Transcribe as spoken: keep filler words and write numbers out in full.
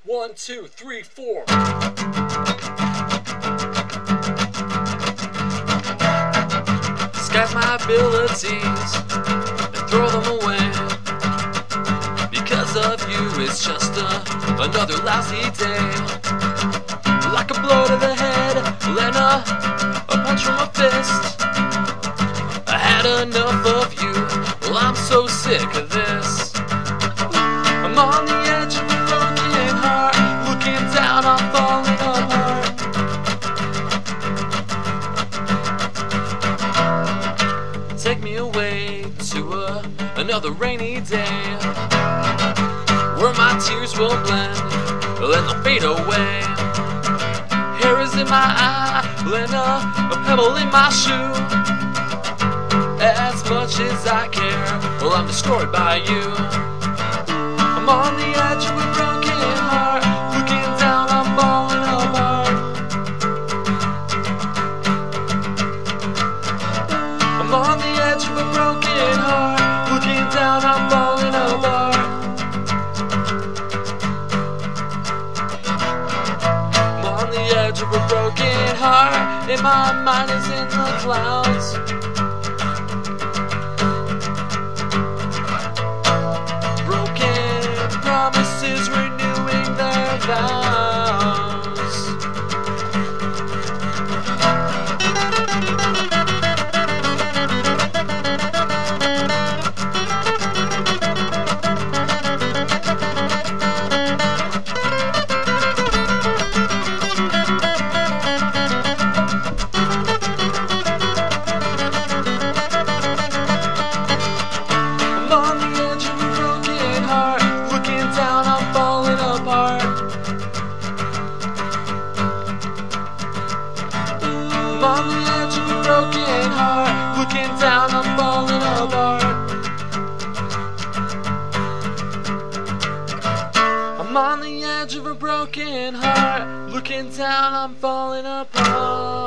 One, two, three, four. Disguise my abilities and throw them away. Because of you, it's just a, another lousy day. Like a blow to the head, and a, a punch from a fist. I had enough of you, well I'm so sick of this. I'm on the edge of a broken heart, looking down, I'm falling apart. Take me away to a, another rainy day, where my tears will blend, then they'll fade away. Hair is in my eye, and a, a pebble in my shoe. As much as I care, well I'm destroyed by you. I'm on the edge of a broken heart, looking down, I'm falling apart. I'm on the edge of a broken heart, looking down, I'm falling apart. I'm on the edge of a broken heart, and my mind is in the clouds. Promises renewing their vows. I'm on the edge of a broken heart, looking down, I'm falling apart. I'm on the edge of a broken heart, looking down, I'm falling apart. I'm on the edge of a broken heart, looking down, I'm falling apart.